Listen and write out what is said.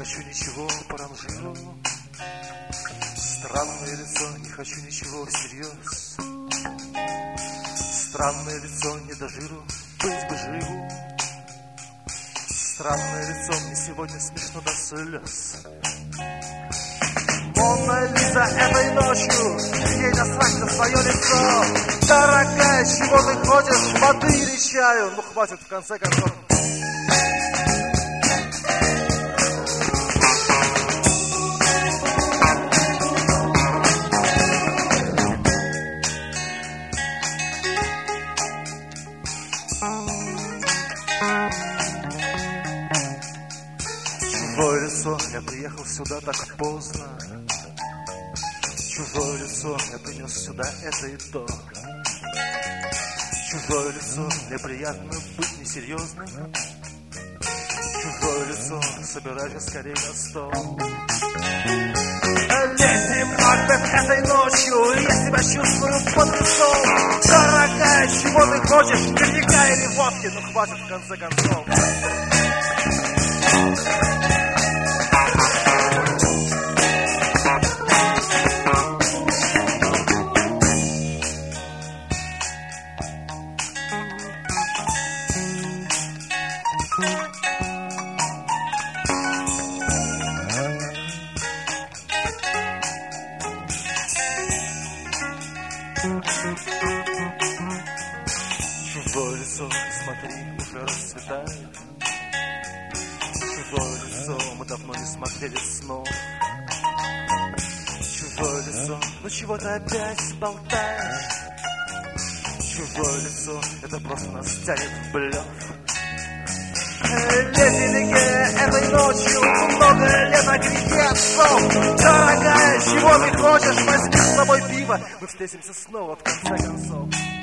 хочу ничего по ранжиру. Странное лицо, не хочу ничего всерьез. Странное лицо, не до жиру, быть бы живу. Странное лицо, мне сегодня смешно до слез. Мона Лиза этой ночью, ей насрать на свое лицо. Дорогая, чего ты хочешь, воды или чаю? Ну хватит в конце концов. Чужое лицо, я приехал сюда так поздно. Чужое лицо, я принес сюда это и то. Чужое лицо, мне приятно быть несерьезным. Чужое лицо, собирайся скорее на стол. Леди Макбет этой ночью, я себя чувствую под лицом. Дорогая, чего ты хочешь, коньяка или водки? Ну хватит в конце концов. Чужое лицо, смотри, уже расцветает. Чужое лицо, мы давно не смотрели снова. Чужое лицо, ну чего ты опять болтаешь? Чужое лицо, это просто нас тянет в блёв. Леди Лиге этой ночью много лет огреди отцов. Дорогая, чего ты хочешь, возьми с собой пиво. Мы встретимся снова в конце концов.